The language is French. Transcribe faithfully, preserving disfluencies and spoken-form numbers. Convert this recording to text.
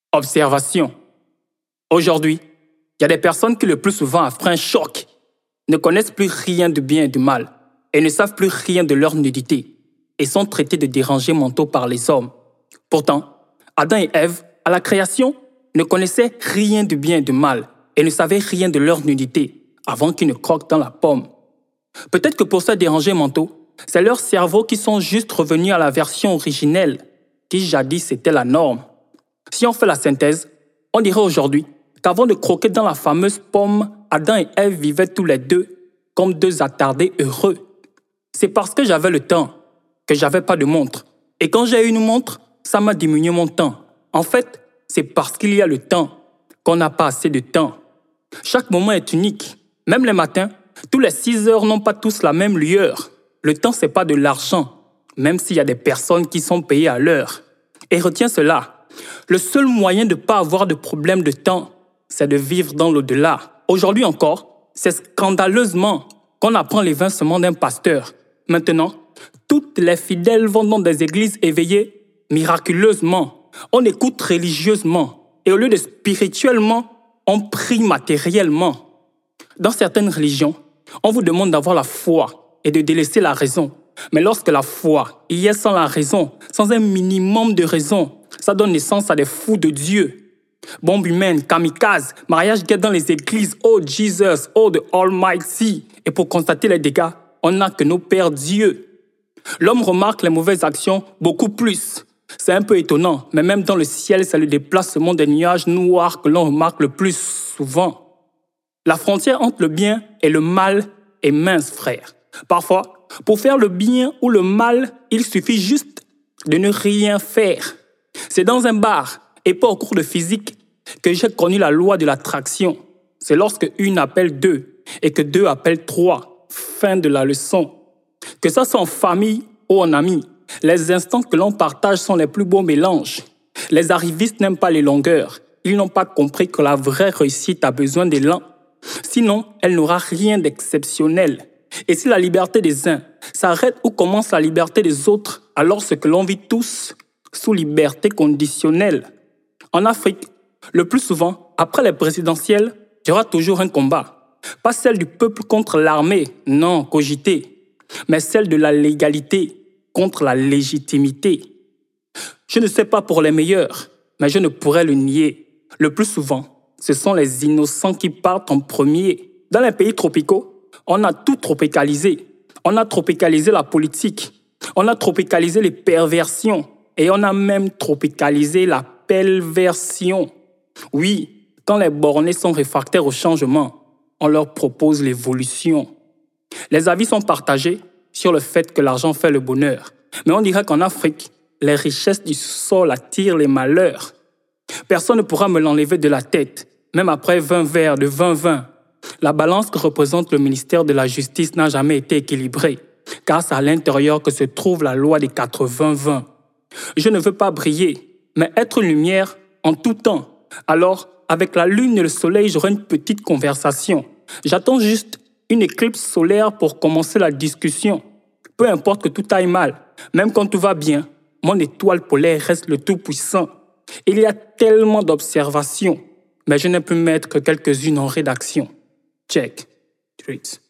Observation. Aujourd'hui, il y a des personnes qui le plus souvent, après un choc, ne connaissent plus rien du bien et du mal et ne savent plus rien de leur nudité et sont traités de dérangés mentaux par les hommes. Pourtant, Adam et Ève, à la création, ne connaissaient rien du bien et du mal et ne savaient rien de leur nudité avant qu'ils ne croquent dans la pomme. Peut-être que pour ces dérangés mentaux, c'est leurs cerveaux qui sont juste revenus à la version originelle, qui jadis était la norme. Si on fait la synthèse, on dirait aujourd'hui qu'avant de croquer dans la fameuse pomme, Adam et Ève vivaient tous les deux comme deux attardés heureux. C'est parce que j'avais le temps que j'avais pas de montre. Et quand j'ai une montre, ça m'a diminué mon temps. En fait, c'est parce qu'il y a le temps qu'on n'a pas assez de temps. Chaque moment est unique. Même les matins, tous les six heures n'ont pas tous la même lueur. Le temps, c'est pas de l'argent, même s'il y a des personnes qui sont payées à l'heure. Et retiens cela, le seul moyen de ne pas avoir de problème de temps, c'est de vivre dans l'au-delà. Aujourd'hui encore, c'est scandaleusement qu'on apprend l'évincement d'un pasteur. Maintenant, toutes les fidèles vont dans des églises éveillées miraculeusement. On écoute religieusement. Et au lieu de spirituellement, on prie matériellement. Dans certaines religions, on vous demande d'avoir la foi et de délaisser la raison. Mais lorsque la foi y est sans la raison, sans un minimum de raison, ça donne naissance à des fous de Dieu. Bombes humaines, kamikazes, mariage gay dans les églises, oh Jesus, oh the Almighty. Et pour constater les dégâts, on n'a que nos pères Dieu. L'homme remarque les mauvaises actions beaucoup plus. C'est un peu étonnant, mais même dans le ciel, c'est le déplacement des nuages noirs que l'on remarque le plus souvent. La frontière entre le bien et le mal est mince, frère. Parfois, pour faire le bien ou le mal, il suffit juste de ne rien faire. C'est dans un bar et pas au cours de physique que j'ai connu la loi de l'attraction. C'est lorsque une appelle deux et que deux appellent trois. Fin de la leçon. Que ça soit en famille ou en amis, les instants que l'on partage sont les plus beaux mélanges. Les arrivistes n'aiment pas les longueurs. Ils n'ont pas compris que la vraie réussite a besoin d'élan. Sinon, elle n'aura rien d'exceptionnel. Et si la liberté des uns s'arrête où commence la liberté des autres, alors ce que l'on vit tous sous liberté conditionnelle. En Afrique, le plus souvent, après les présidentielles, il y aura toujours un combat. Pas celle du peuple contre l'armée, non, cogité, mais celle de la légalité contre la légitimité. Je ne sais pas pour les meilleurs, mais je ne pourrais le nier. Le plus souvent, ce sont les innocents qui partent en premier. Dans les pays tropicaux, on a tout tropicalisé. On a tropicalisé la politique. On a tropicalisé les perversions. Et on a même tropicalisé la perversion. Oui, quand les bornés sont réfractaires au changement, on leur propose l'évolution. Les avis sont partagés sur le fait que l'argent fait le bonheur. Mais on dirait qu'en Afrique, les richesses du sol attirent les malheurs. Personne ne pourra me l'enlever de la tête, même après vingt verres de vingt vins. La balance que représente le ministère de la Justice n'a jamais été équilibrée, car c'est à l'intérieur que se trouve la loi des quatre-vingts vingt. Je ne veux pas briller, mais être lumière en tout temps. Alors, avec la lune et le soleil, j'aurai une petite conversation. J'attends juste une éclipse solaire pour commencer la discussion. Peu importe que tout aille mal, même quand tout va bien, mon étoile polaire reste le tout-puissant. Il y a tellement d'observations, mais je n'ai pu mettre que quelques-unes en rédaction. Check. Treats.